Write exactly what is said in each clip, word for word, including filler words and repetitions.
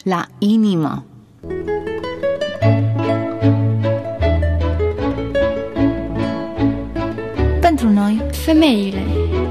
la inimă. Pentru noi, femeile.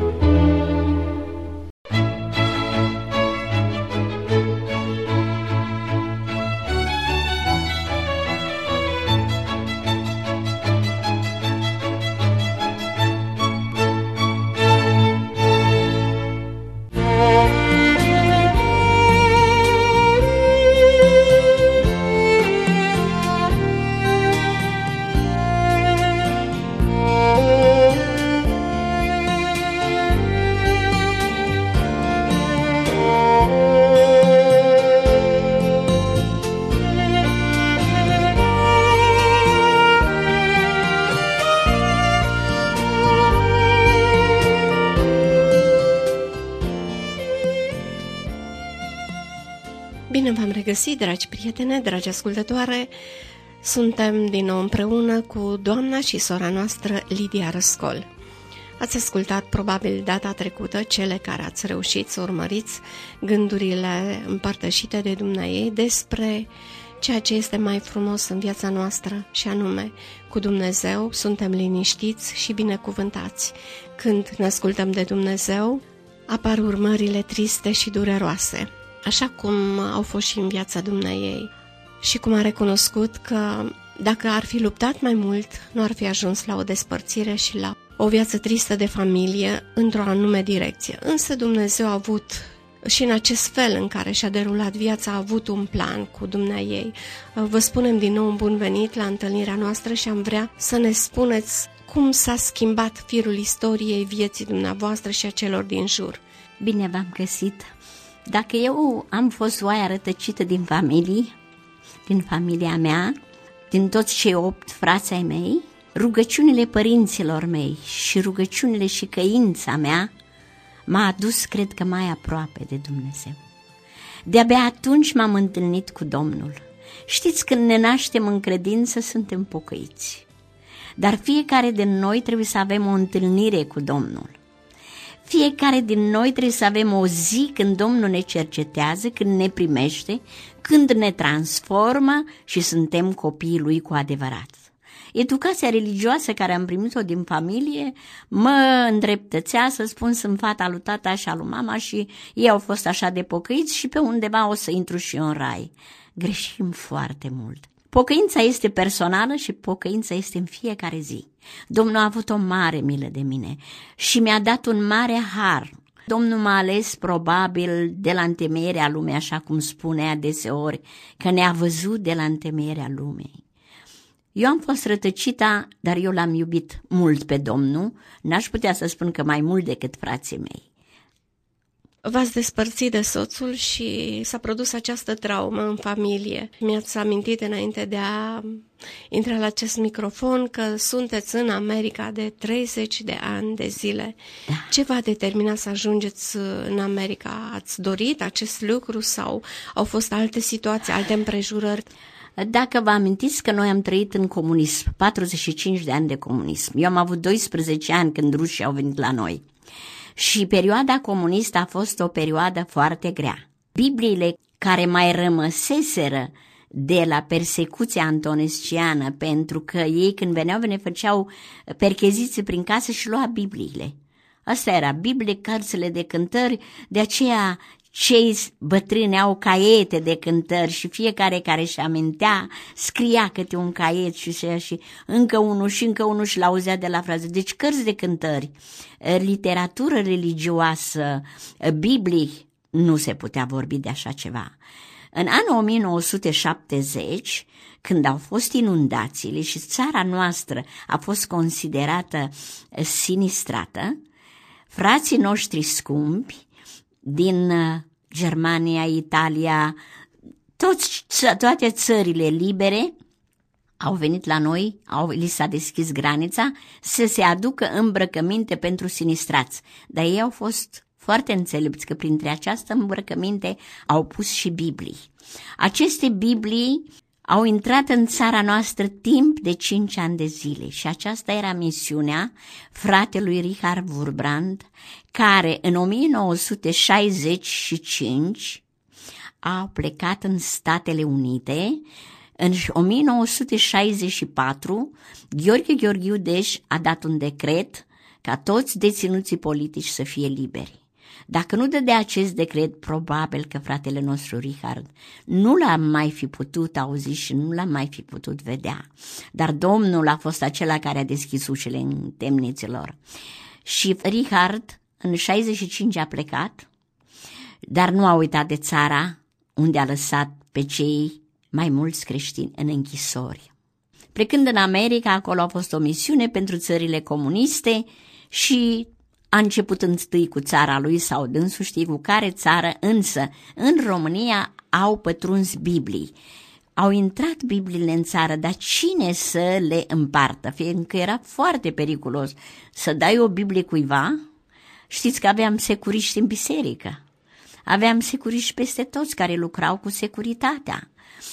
Bine v-am regăsit, dragi prietene, dragi ascultătoare. Suntem din nou împreună cu doamna și sora noastră Lidia Răscol. Ați ascultat probabil data trecută cele care ați reușit să urmăriți gândurile împărtășite de dumneaei despre ceea ce este mai frumos în viața noastră, și anume, cu Dumnezeu suntem liniștiți și binecuvântați. Când ne ascultăm de Dumnezeu, apar urmările triste și dureroase, așa cum au fost și în viața dumneaei, și cum a recunoscut că dacă ar fi luptat mai mult, nu ar fi ajuns la o despărțire și la o viață tristă de familie într-o anume direcție. Însă Dumnezeu a avut, și în acest fel în care și-a derulat viața, a avut un plan cu dumneaei. Vă spunem din nou un bun venit la întâlnirea noastră și am vrea să ne spuneți cum s-a schimbat firul istoriei vieții dumneavoastră și a celor din jur. Bine v-am găsit! Dacă eu am fost oaia rătăcită din familie, din familia mea, din toți cei opt frați ai mei, rugăciunile părinților mei și rugăciunile și căința mea m-a adus, cred că, mai aproape de Dumnezeu. De-abia atunci m-am întâlnit cu Domnul. Știți, când ne naștem în credință, suntem pocăiți. Dar fiecare din noi trebuie să avem o întâlnire cu Domnul. Fiecare din noi trebuie să avem o zi când Domnul ne cercetează, când ne primește, când ne transformă și suntem copiii Lui cu adevărat. Educația religioasă care am primit-o din familie mă îndreptățea să spun: sunt fata lui tata și a lui mama și ei au fost așa de pocăiți și pe undeva o să intru și eu în rai. Greșim foarte mult. Pocăința este personală și pocăința este în fiecare zi. Domnul a avut o mare milă de mine și mi-a dat un mare har. Domnul m-a ales probabil de la întemeierea lumii, așa cum spune adeseori, că ne-a văzut de la întemeierea lumii. Eu am fost rătăcită, dar eu l-am iubit mult pe Domnul, n-aș putea să spun că mai mult decât frații mei. V-ați despărțit de soțul și s-a produs această traumă în familie. Mi-ați amintit înainte de a intra la acest microfon că sunteți în America de treizeci de ani de zile. Da. Ce v-a determinat să ajungeți în America? Ați dorit acest lucru sau au fost alte situații, alte împrejurări? Dacă vă amintiți că noi am trăit în comunism, patruzeci și cinci de ani de comunism. Eu am avut doisprezece ani când rușii au venit la noi. Și perioada comunistă a fost o perioadă foarte grea. Bibliile care mai rămăseseră de la persecuția antonesciană, pentru că ei când veneau, ne făceau percheziții prin casă și lua Bibliile. Asta era Biblie, cărțile de cântări, de aceea cei bătrâni au caiete de cântări și fiecare care își amintea scria câte un caiet și, și încă unul și încă unul și l-auzea de la frază. Deci cărți de cântări, literatură religioasă, Biblii, nu se putea vorbi de așa ceva. În anul o mie nouă sute șaptezeci, când au fost inundațiile și țara noastră a fost considerată sinistrată, frații noștri scumpi din Germania, Italia, toți, toate țările libere au venit la noi, au, li s-a deschis granița să se aducă îmbrăcăminte pentru sinistrați. Dar ei au fost foarte înțelepți că printre această îmbrăcăminte au pus și Biblii. Aceste Biblii au intrat în țara noastră timp de cinci ani de zile și aceasta era misiunea fratelui Richard Wurbrand, care în o mie nouă sute șaizeci și cinci au plecat în Statele Unite. În o mie nouă sute șaizeci și patru, Gheorghe Gheorghiu Dej a dat un decret ca toți deținuții politici să fie liberi. Dacă nu dădea acest decret, probabil că fratele nostru Richard nu l-a mai fi putut auzi și nu l-a mai fi putut vedea. Dar Domnul a fost acela care a deschis ușile în temnițelor. Și Richard în șaizeci și cinci a plecat, dar nu a uitat de țara unde a lăsat pe cei mai mulți creștini în închisori. Plecând în America, acolo a fost o misiune pentru țările comuniste și a început întâi cu țara lui sau dânsul știe cu care țară, însă în România au pătruns Biblii. Au intrat Bibliile în țară, dar cine să le împartă? Fiindcă era foarte periculos să dai o Biblie cuiva. Știți că aveam securiști în biserică. Aveam securiști peste toți care lucrau cu securitatea.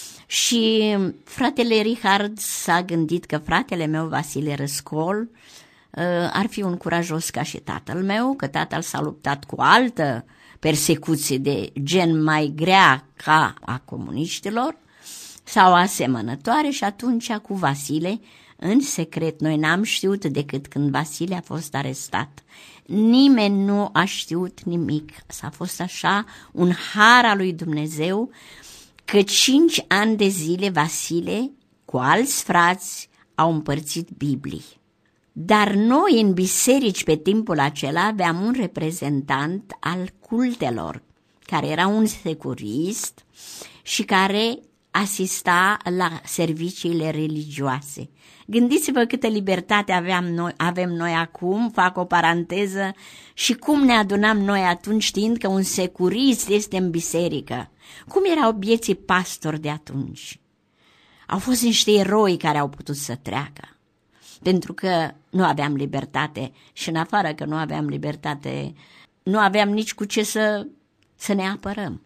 Și fratele Richard s-a gândit că fratele meu, Vasile Răscol, ar fi un curajos ca și tatăl meu, că tatăl s-a luptat cu altă persecuție de gen mai grea ca a comuniștilor sau asemănătoare și atunci cu Vasile, în secret, noi n-am știut decât când Vasile a fost arestat. Nimeni nu a știut nimic. S-a fost așa un har al lui Dumnezeu că cinci ani de zile Vasile cu alți frați au împărțit Biblii. Dar noi în biserici pe timpul acela aveam un reprezentant al cultelor, care era un securist și care asista la serviciile religioase. Gândiți-vă câtă libertate aveam noi, avem noi acum, fac o paranteză, și cum ne adunam noi atunci știind că un securist este în biserică. Cum erau bieții pastori de atunci? Au fost niște eroi care au putut să treacă. Pentru că nu aveam libertate și în afară că nu aveam libertate, nu aveam nici cu ce să, să ne apărăm.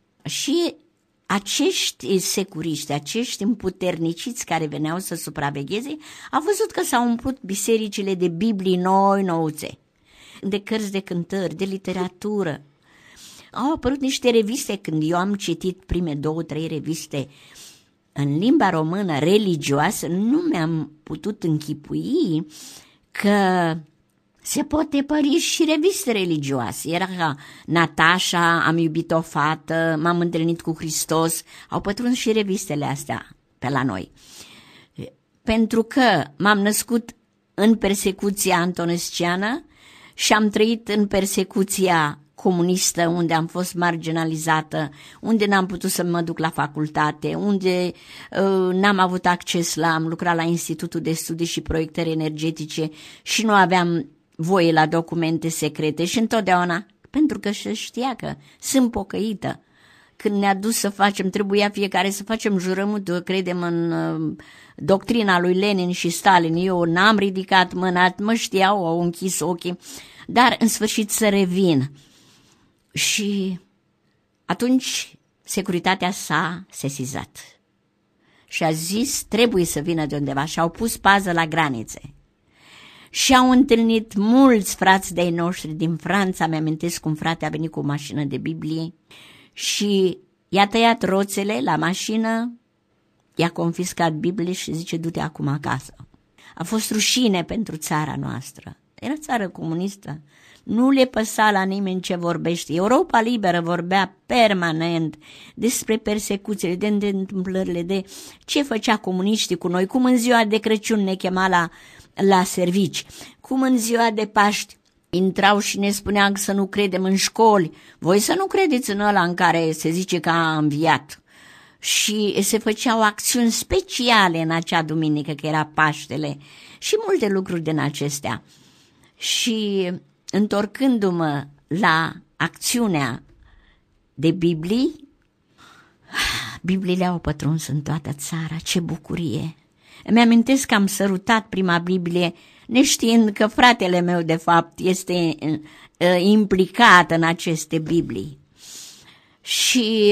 Și acești securiști, acești împuterniciți care veneau să supravegheze, au văzut că s-au umplut bisericile de Biblii noi, nouțe, de cărți de cântări, de literatură. Au apărut niște reviste, când eu am citit prime două, trei reviste în limba română religioasă, nu mi-am putut închipui că se pot tipări și reviste religioase. Era ca Natasha, Am iubit o fată, M-am întâlnit cu Hristos, au pătruns și revistele astea pe la noi. Pentru că m-am născut în persecuția antonesciană și am trăit în persecuția comunistă, unde am fost marginalizată, unde n-am putut să mă duc la facultate, unde uh, n-am avut acces la, am lucrat la Institutul de Studii și Proiectări Energetice și nu aveam voie la documente secrete și întotdeauna, pentru că se știa că sunt pocăită. Când ne-a dus să facem, trebuia fiecare să facem jurământul, credem în uh, doctrina lui Lenin și Stalin. Eu n-am ridicat mâna, mă știau, au închis ochii, dar în sfârșit să revin. Și atunci securitatea s-a sesizat și a zis trebuie să vină de undeva și au pus pază la granițe. Și au întâlnit mulți frați de-ai noștri din Franța, mi-amintesc cum frate a venit cu o mașină de Biblie și i-a tăiat roțele la mașină, i-a confiscat Biblie și zice du-te acum acasă. A fost rușine pentru țara noastră, era țară comunistă. Nu le păsa la nimeni ce vorbește. Europa Liberă vorbea permanent despre persecuțiile, de, de întâmplările, de ce făcea comuniștii cu noi, cum în ziua de Crăciun ne chema la, la servici, cum în ziua de Paști intrau și ne spuneau să nu credem în școli. Voi să nu credeți în ăla în care se zice că a înviat. Și se făceau acțiuni speciale în acea duminică, că era Paștele, și multe lucruri din acestea. Și întorcându-mă la acțiunea de Biblii, Bibliile au pătruns în toată țara, ce bucurie! Îmi amintesc că am sărutat prima Biblie, neștiind că fratele meu, de fapt, este implicat în aceste Biblii. Și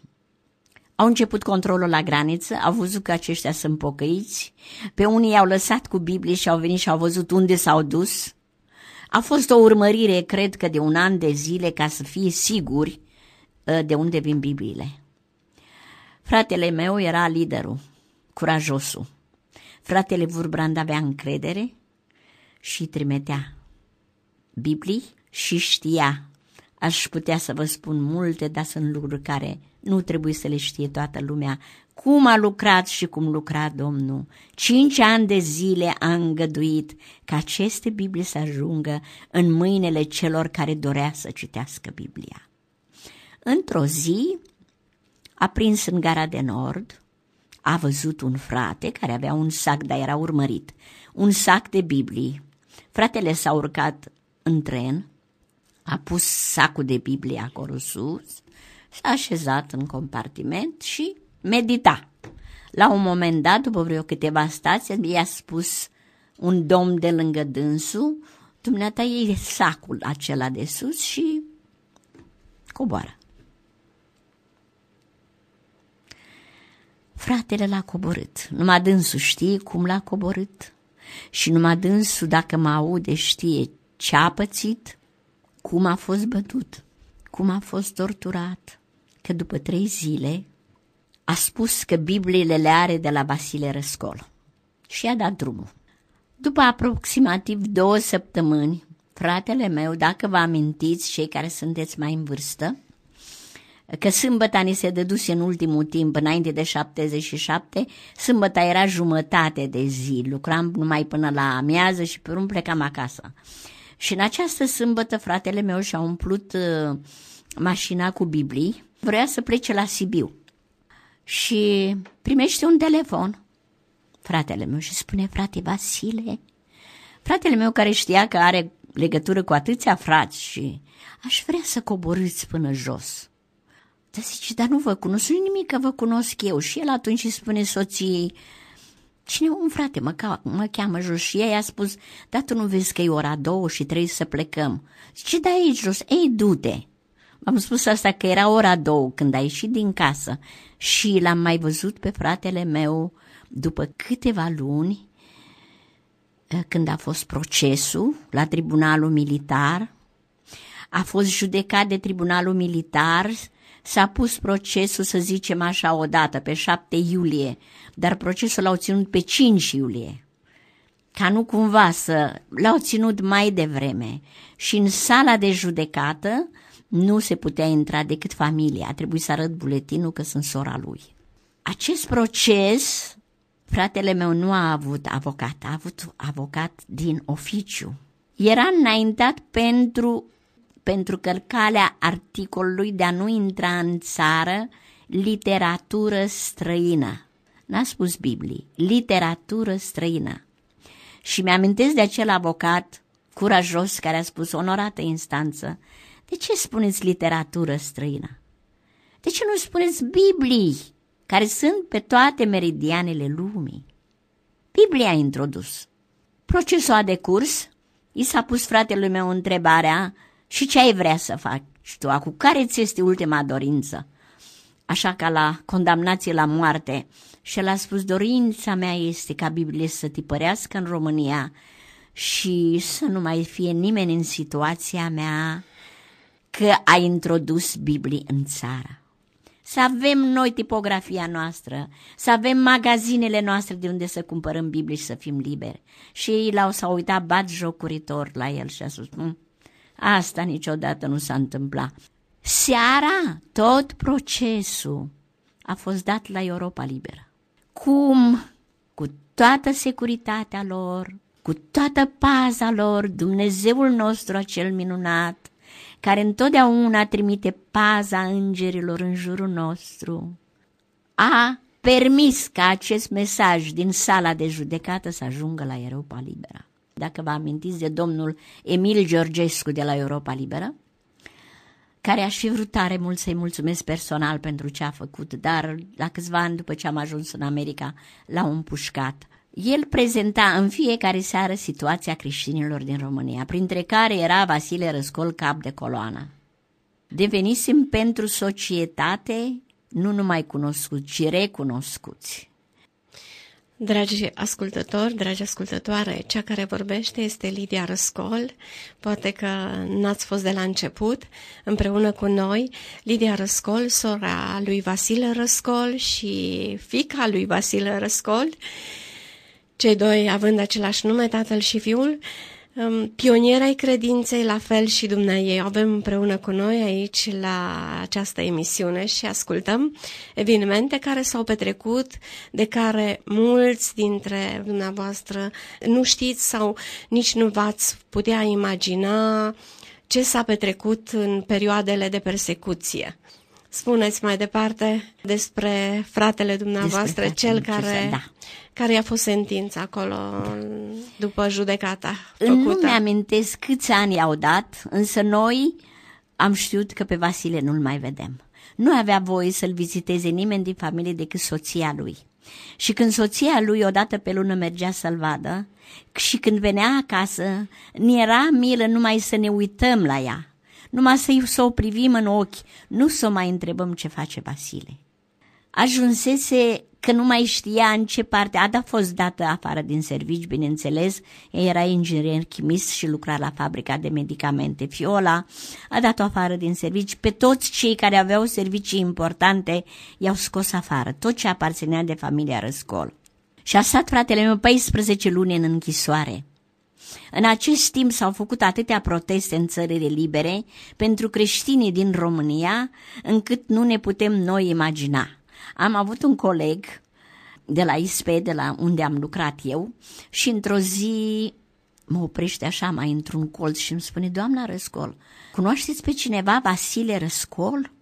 au început controlul la graniță, au văzut că aceștia sunt pocăiți, pe unii i-au lăsat cu Biblie și au venit și au văzut unde s-au dus. A fost o urmărire, cred că de un an de zile, ca să fie siguri de unde vin Bibliile. Fratele meu era liderul, curajosul. Fratele Vurbrand avea încredere și trimitea Biblii și știa. Aș putea să vă spun multe, dar sunt lucruri care nu trebuie să le știe toată lumea. Cum a lucrat și cum lucra Domnul. Cinci ani de zile a îngăduit ca aceste Biblii să ajungă în mâinile celor care dorea să citească Biblia. Într-o zi a prins în Gara de Nord, a văzut un frate care avea un sac, dar era urmărit, un sac de Biblii. Fratele s-a urcat în tren, a pus sacul de Biblie acolo sus, s-a așezat în compartiment și medita. La un moment dat, după vreo câteva stații, i-a spus un domn de lângă dânsul: dumneata iei sacul acela de sus și coboară. Fratele l-a coborât. Numai dânsul știe cum l-a coborât și numai dânsul, dacă mă aude, știe ce a pățit, cum a fost bătut, cum a fost torturat, că după trei zile a spus că Bibliile le are de la Vasile Răscol și a dat drumul. După aproximativ două săptămâni, fratele meu, dacă vă amintiți, cei care sunteți mai în vârstă, că sâmbăta ni se dăduse în ultimul timp, înainte de șaptezeci și șapte, sâmbăta era jumătate de zi, lucram numai până la amiază și pe urmă plecam acasă. Și în această sâmbătă fratele meu și-a umplut uh, mașina cu Biblii, vrea să plece la Sibiu și primește un telefon, fratele meu, și spune: frate Vasile, fratele meu care știa că are legătură cu atâția frați și aș vrea să coborâți până jos. Dar zice: dar nu vă cunosc, nu nimic că vă cunosc eu. Și el atunci îi spune soției: cine, un frate mă, ca, mă cheamă jos. Și ea i-a spus: dar tu nu vezi că e ora două și trebuie să plecăm? Zice: da, aici jos. Ei, du-te. Am spus asta că era ora două când a ieșit din casă și l-am mai văzut pe fratele meu după câteva luni, când a fost procesul la tribunalul militar. A fost judecat de tribunalul militar. S-a pus procesul, să zicem așa, odată, pe șapte iulie, dar procesul l-au ținut pe cinci iulie, ca nu cumva să... l-au ținut mai devreme și în sala de judecată nu se putea intra decât familia, a trebuit să arăt buletinul că sunt sora lui. Acest proces, fratele meu nu a avut avocat, a avut avocat din oficiu. Era înaintat pentru... pentru călcarea articolului de a nu intra în țară literatură străină. N-a spus Biblie, literatură străină. Și mi-amintesc de acel avocat curajos care a spus: onorată instanță, de ce spuneți literatură străină? De ce nu spuneți Biblii, care sunt pe toate meridianele lumii? Biblia a introdus. Procesul a decurs, i s-a pus fratelui meu întrebarea: și ce ai vrea să faci tu acum? Care ți este ultima dorință? Așa ca la condamnație la moarte. Și el a spus: dorința mea este ca Biblia să tipărească în România și să nu mai fie nimeni în situația mea că a introdus Biblii în țară. Să avem noi tipografia noastră, să avem magazinele noastre de unde să cumpărăm Biblii și să fim liberi. Și ei l-au s-au uitat batjocoritor la el și a spus: hm, asta niciodată nu s-a întâmplat. Seara, tot procesul a fost dat la Europa Liberă. Cum, cu toată securitatea lor, cu toată paza lor, Dumnezeul nostru acel minunat, care întotdeauna trimite paza îngerilor în jurul nostru, a permis ca acest mesaj din sala de judecată să ajungă la Europa Liberă. Dacă vă amintiți de domnul Emil Georgescu de la Europa Liberă, care aș fi vrut tare mult să-i mulțumesc personal pentru ce a făcut, dar la câțiva ani după ce am ajuns în America, l-au împușcat. El prezenta în fiecare seară situația creștinilor din România, printre care era Vasile Răscol, cap de coloană. Devenisem pentru societate nu numai cunoscuți, ci recunoscuți. Dragi ascultători, dragi ascultătoare, cea care vorbește este Lidia Răscol. Poate că n-ați fost de la început împreună cu noi. Lidia Răscol, sora lui Vasile Răscol și fiica lui Vasile Răscol, cei doi având același nume, tatăl și fiul, pionieri ai credinței, la fel și dumneaei. O avem împreună cu noi aici la această emisiune și ascultăm evenimente care s-au petrecut, de care mulți dintre dumneavoastră nu știți sau nici nu v-ați putea imagina ce s-a petrecut în perioadele de persecuție. Spuneți mai departe despre fratele dumneavoastră, despre cel care, da. care a fost sentințat acolo da. după judecata făcută. Nu mi-amintesc câți ani i-au dat, însă noi am știut că pe Vasile nu-l mai vedem. Nu avea voie să-l viziteze nimeni din familie decât soția lui. Și când soția lui odată pe lună mergea să-l vadă și când venea acasă, ne era milă numai să ne uităm la ea. Numai să, să o privim în ochi, nu să o mai întrebăm ce face Vasile. Ajunsese că nu mai știa în ce parte, a fost dată afară din servici, bineînțeles, era inginer chimist și lucra la fabrica de medicamente Fiola, a dat-o afară din servici, pe toți cei care aveau servicii importante i-au scos afară, tot ce aparținea de familia Răscol. Și a stat fratele meu paisprezece luni în închisoare. În acest timp s-au făcut atâtea proteste în țările libere pentru creștinii din România, încât nu ne putem noi imagina. Am avut un coleg de la I S P, de la unde am lucrat eu, și într-o zi mă oprește așa mai într-un colț și îmi spune: doamna Răscol, cunoașteți pe cineva, Vasile Răscol?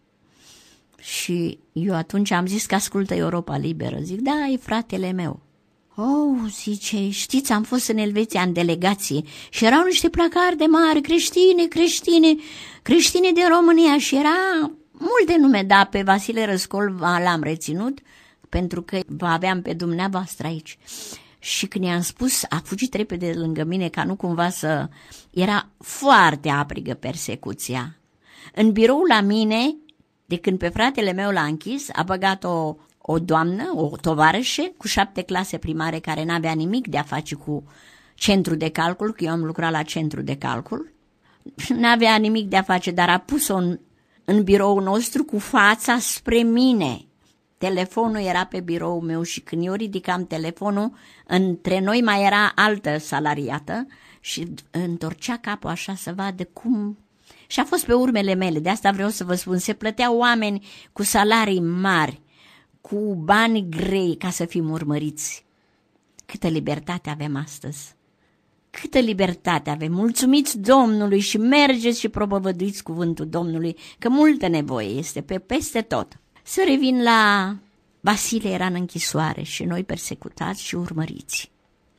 Și eu atunci am zis că ascultă Europa Liberă. Zic: da, e fratele meu. Oh, zice, știți, am fost în Elveția în delegație și erau niște placari de mari, creștine, creștine, creștine din România și era multe nume, dar pe Vasile Răscol l-am reținut pentru că vă aveam pe dumneavoastră aici. Și când i-am spus, a fugit repede lângă mine ca nu cumva să... Era foarte aprigă persecuția. În birou la mine, de când pe fratele meu l-a închis, a băgat o... o doamnă, o tovarășe cu șapte clase primare care n-avea nimic de a face cu centru de calcul, că eu am lucrat la centru de calcul, n-avea nimic de a face, dar a pus-o în, în biroul nostru cu fața spre mine. Telefonul era pe biroul meu și când eu ridicam telefonul, între noi mai era altă salariată și întorcea capul așa să vadă cum... Și a fost pe urmele mele, de asta vreau să vă spun, se plăteau oameni cu salarii mari, cu bani grei ca să fim urmăriți. Câtă libertate avem astăzi! Câtă libertate avem! Mulțumiți Domnului și mergeți și propovăduiți cuvântul Domnului, că multă nevoie este pe peste tot. Să revin la Vasile, era în închisoare și noi persecutați și urmăriți.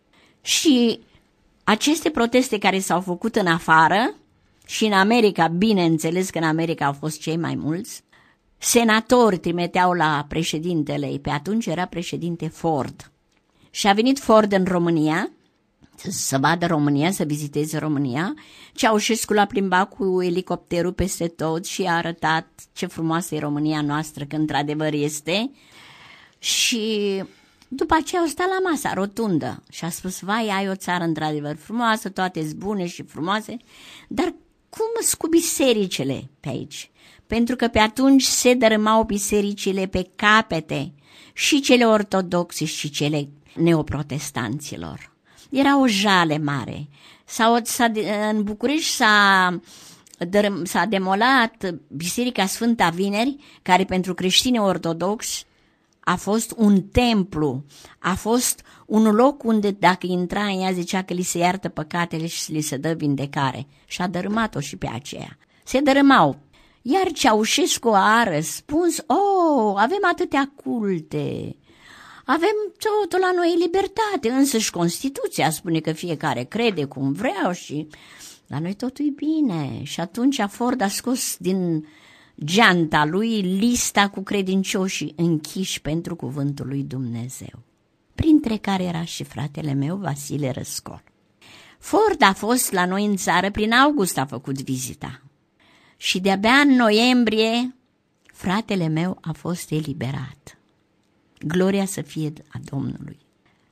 Și aceste proteste care s-au făcut în afară și în America, bineînțeles că în America au fost cei mai mulți, senatori trimiteau la președintele, pe atunci era președinte Ford. Și a venit Ford în România, să vadă România, să viziteze România. Ceaușescu l-a plimbat cu elicopterul peste tot și a arătat ce frumoasă e România noastră, că într-adevăr este. Și după aceea au stat la masa rotundă și a spus: vai, ai o țară într-adevăr frumoasă, toate-s bune și frumoase, dar cum sunt cu bisericile pe aici? Pentru că pe atunci se dărâmau bisericile pe capete, și cele ortodoxe și cele neoprotestanților. Era o jale mare. S-a, s-a, în București s-a, dărâm, s-a demolat Biserica Sfânta Vineri, care pentru creștini ortodoxi a fost un templu, a fost un loc unde dacă intra în ea zicea că li se iartă păcatele și li se dă vindecare. Și a dărâmat-o și pe aceea. Se dărâmau. Iar Ceaușescu a răspuns: oh, avem atâtea culte, avem totul la noi libertate, însă și Constituția spune că fiecare crede cum vrea și la noi totul e bine. Și atunci Ford a scos din geanta lui lista cu credincioșii închiși pentru cuvântul lui Dumnezeu, printre care era și fratele meu Vasile Răscol. Ford a fost la noi în țară, prin august a făcut vizita. Și de-abia în noiembrie fratele meu a fost eliberat. Gloria să fie a Domnului.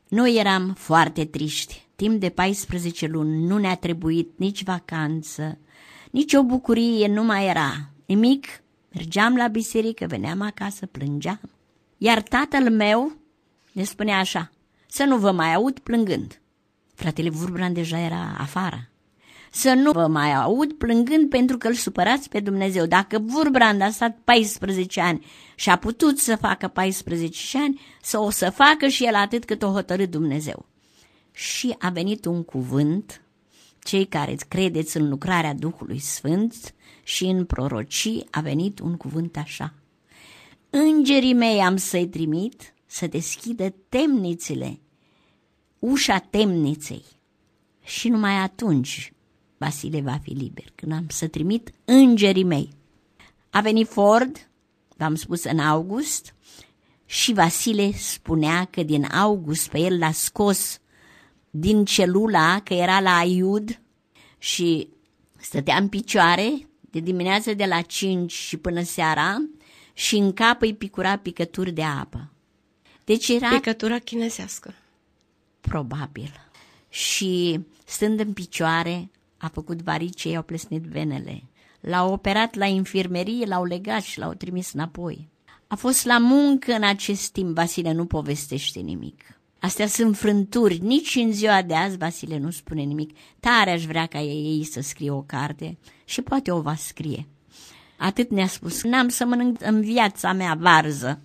Noi eram foarte triști. Timp de paisprezece luni nu ne-a trebuit nici vacanță, nici o bucurie nu mai era. Nimic, mergeam la biserică, veneam acasă, plângeam. Iar tatăl meu ne spunea așa: să nu vă mai aud plângând. Fratele Wurbrand deja era afară. Să nu vă mai aud plângând pentru că îl supărați pe Dumnezeu. Dacă Wurbrand a stat paisprezece ani și a putut să facă paisprezece ani, să o să facă și el atât cât o hotărât Dumnezeu. Și a venit un cuvânt, cei care credeți în lucrarea Duhului Sfânt și în prorocii, a venit un cuvânt așa: îngerii mei am să-i trimit să deschidă temnițele, ușa temniței. Și numai atunci Vasile va fi liber, când am să trimit îngerii mei. A venit Ford, v-am spus, în august, și Vasile spunea că din august pe el l-a scos din celula, că era la Aiud și stătea în picioare de dimineață de la cinci și până seara și în cap îi picura picături de apă. Deci era... Picătura chinezească. Probabil. Și stând în picioare a făcut varice, i-au plesnit venele. L-au operat la infirmerie, l-au legat și l-au trimis înapoi. A fost la muncă în acest timp, Vasile nu povestește nimic. Astea sunt frânturi, nici în ziua de azi Vasile nu spune nimic. Tare aș vrea ca ei să scrie o carte și poate o va scrie. Atât ne-a spus: n-am să mănânc în viața mea varză.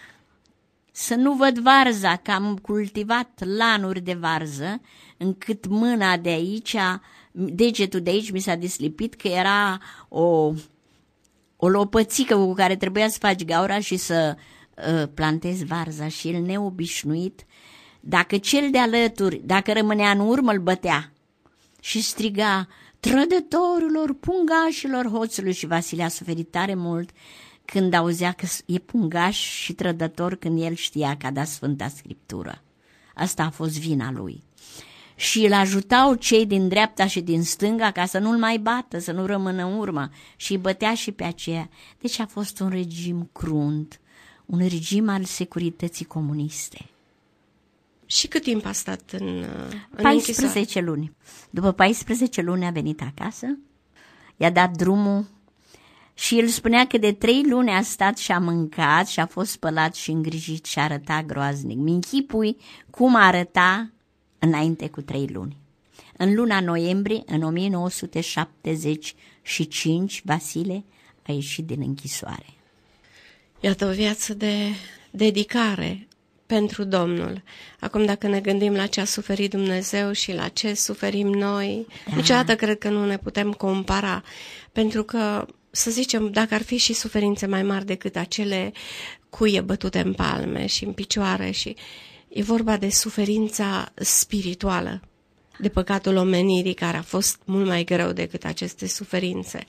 Să nu văd varza, că am cultivat lanuri de varză, încât mâna de aici, degetul de aici mi s-a deslipit, că era o, o lopățică cu care trebuia să faci gaura și să uh, plantezi varza. Și el, neobișnuit, dacă cel de alături, dacă rămânea în urmă, îl bătea și striga: trădătorilor, pungașilor hoțului. Și Vasile a suferit tare mult când auzea că e pungaș și trădător, când el știa că a dat Sfânta Scriptură. Asta a fost vina lui. Și îl ajutau cei din dreapta și din stânga ca să nu-l mai bată, să nu rămână în urmă, și îi bătea și pe aceea. Deci a fost un regim crunt, un regim al securității comuniste. Și cât timp a stat în, în paisprezece închisoare? luni. După paisprezece luni a venit acasă, i-a dat drumul și el spunea că de trei luni a stat și a mâncat și a fost spălat și îngrijit și arăta groaznic. Mi-nchipui cum arăta înainte cu trei luni. În luna noiembrie, în o mie nouă sute șaptezeci și cinci, Vasile a ieșit din închisoare. Iată o viață de dedicare pentru Domnul. Acum, dacă ne gândim la ce a suferit Dumnezeu și la ce suferim noi, da, niciodată cred că nu ne putem compara, pentru că, să zicem, dacă ar fi și suferințe mai mari decât acele cuie bătute în palme și în picioare, și e vorba de suferința spirituală, de păcatul omenirii, care a fost mult mai greu decât aceste suferințe.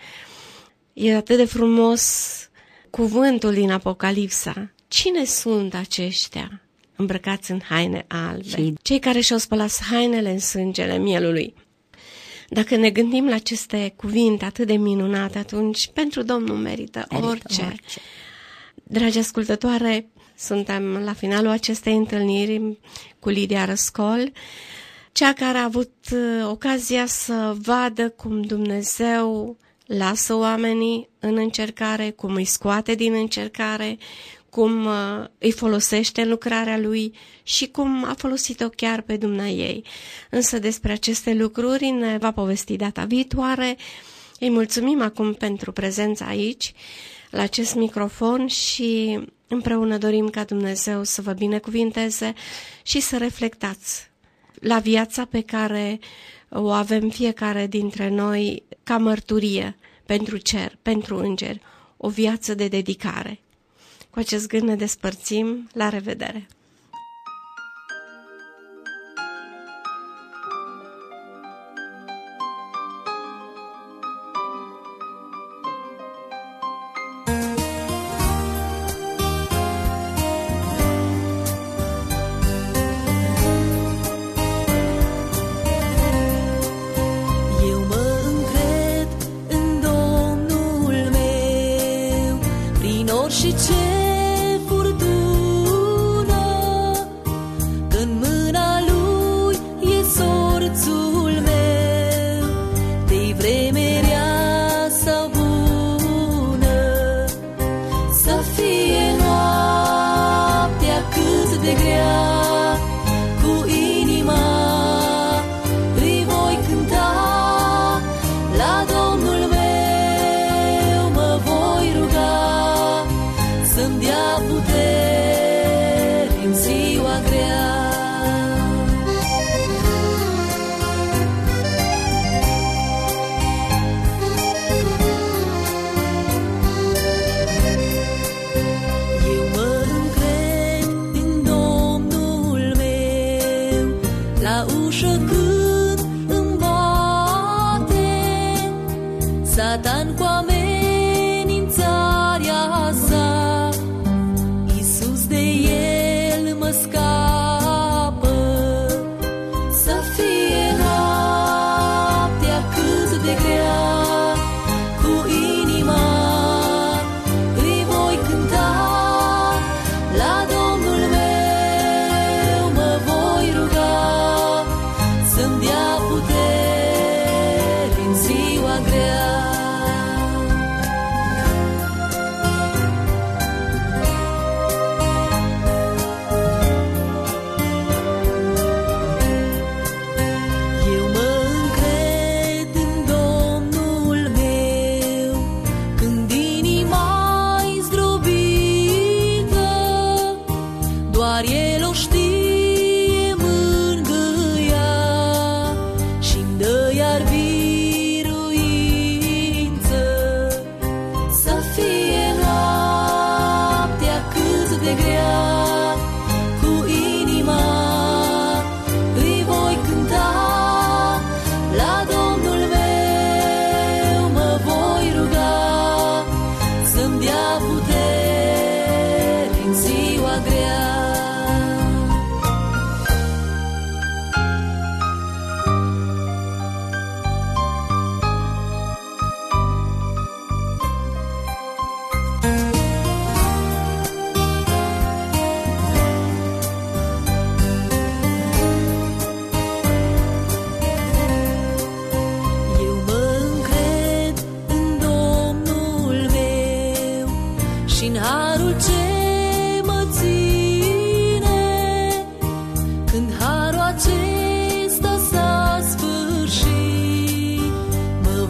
E atât de frumos cuvântul din Apocalipsa. Cine sunt aceștia îmbrăcați în haine albe? Și... cei care și-au spălat hainele în sângele mielului. Dacă ne gândim la aceste cuvinte atât de minunate, atunci pentru Domnul merită, merită orice. orice. Dragi ascultătoare, suntem la finalul acestei întâlniri cu Lidia Răscol, cea care a avut ocazia să vadă cum Dumnezeu lasă oamenii în încercare, cum îi scoate din încercare, cum îi folosește în lucrarea lui și cum a folosit-o chiar pe dumneaei. Însă despre aceste lucruri ne va povesti data viitoare. Îi mulțumim acum pentru prezența aici, la acest microfon, și împreună dorim ca Dumnezeu să vă binecuvinteze și să reflectați la viața pe care o avem fiecare dintre noi ca mărturie pentru cer, pentru îngeri, o viață de dedicare. Cu acest gând ne despărțim. La revedere! Și ce furtună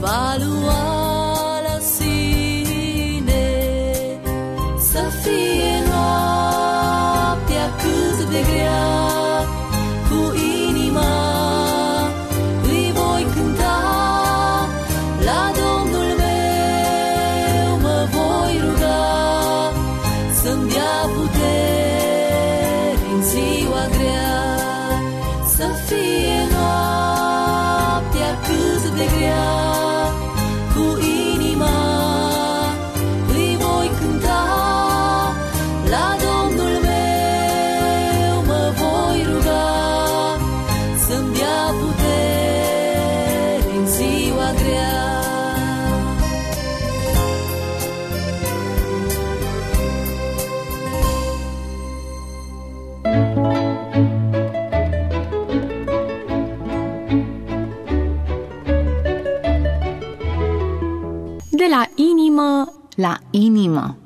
va lua la sine, să fie noaptea cât de grea, cu inima îi voi cânta, la Domnul meu mă voi ruga, să-mi dea putere în ziua grea, să fie noaptea cât de grea, cu inima îi voi cânta, la Domnul meu mă voi ruga, să-mi dea putere în ziua grea. De la inimă la inimă.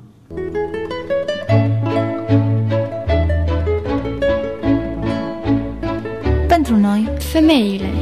Pentru noi, femeile.